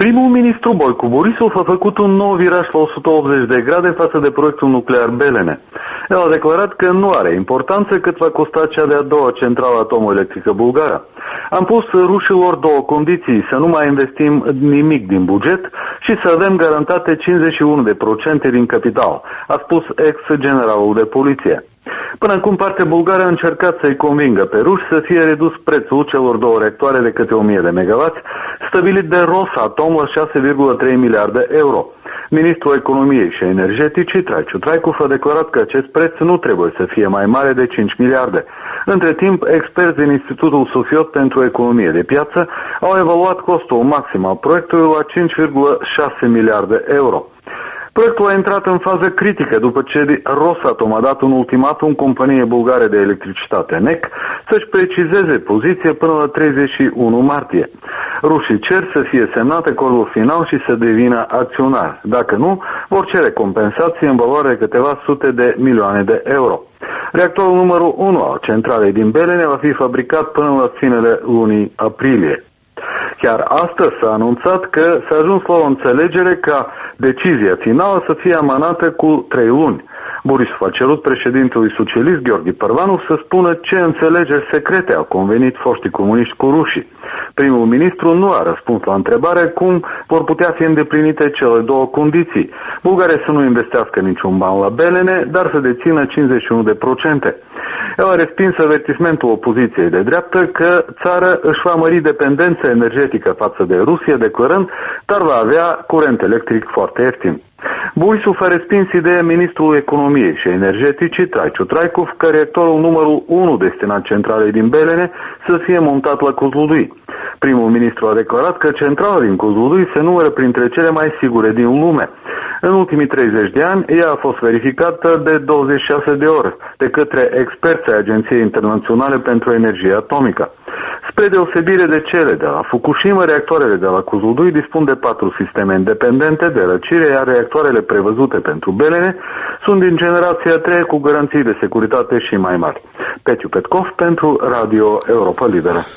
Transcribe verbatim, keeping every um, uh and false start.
Primul ministru Boicu Borisov a făcut un nou viraj la o sută optzeci de grade față de proiectul nuclear Belene. El a declarat că nu are importanță cât va costa cea de-a doua centrală atomoelectrică bulgară. Am pus rușilor două condiții: să nu mai investim nimic din buget și să avem garantate cincizeci și unu de procente din capital, a spus ex-generalul de poliție. Până acum, partea bulgară a încercat să-i convingă pe ruși să fie redus prețul celor două reactoare de câte o mie de megawatts, stabilit de Rosatom la șase virgulă trei miliarde euro. Ministrul Economiei și Energeticii, Traicu Traicov, a declarat că acest preț nu trebuie să fie mai mare de cinci miliarde. Între timp, experți din Institutul Sofiot pentru Economie de Piață au evaluat costul maxim al proiectului la cinci virgulă șase miliarde euro. Proiectul a intrat în fază critică după ce Rosatom a dat un ultimatum companiei bulgare de electricitate N E C să-și precizeze poziție până la treizeci și unu martie. Rușii cer să fie semnat acordul final și să devină acționar. Dacă nu, vor cere compensații în valoare de câteva sute de milioane de euro. Reactorul numărul unu al centralei din Belene va fi fabricat până la finele lunii aprilie. Chiar astăzi s-a anunțat că s-a ajuns la o înțelegere ca decizia finală să fie amânată cu trei luni. Borisov a cerut președintelui socialist Gheorghe Părvanov să spună ce înțelegeri secrete au convenit foștii comuniști cu rușii. Primul ministru nu a răspuns la întrebare cum vor putea fi îndeplinite cele două condiții: Bulgaria să nu investească niciun ban la Belene, dar să dețină cincizeci și unu de procente. El a respins avertismentul opoziției de dreaptă că țara își va mări dependența energetică față de Rusia, declarând, dar va avea curent electric foarte ieftin. Borisov a respins ideea ministrului Economiei și Energeticii, Traicu Traicov, ca reactorul numărul unu destinat centralei din Belene să fie montat la Kozlodui. Primul ministru a declarat că centrala din Kozlodui se numără printre cele mai sigure din lume. În ultimii treizeci de ani, ea a fost verificată de douăzeci și șase de ori de către experți ai Agenției Internaționale pentru Energie Atomică. Spre deosebire de cele de la Fukushima, reactoarele de la Kozlodui dispun de patru sisteme independente de răcire, iar reactoarele prevăzute pentru Belene sunt din generația a treia cu garanții de securitate și mai mari. Petiu Petkov pentru Radio Europa Liberă.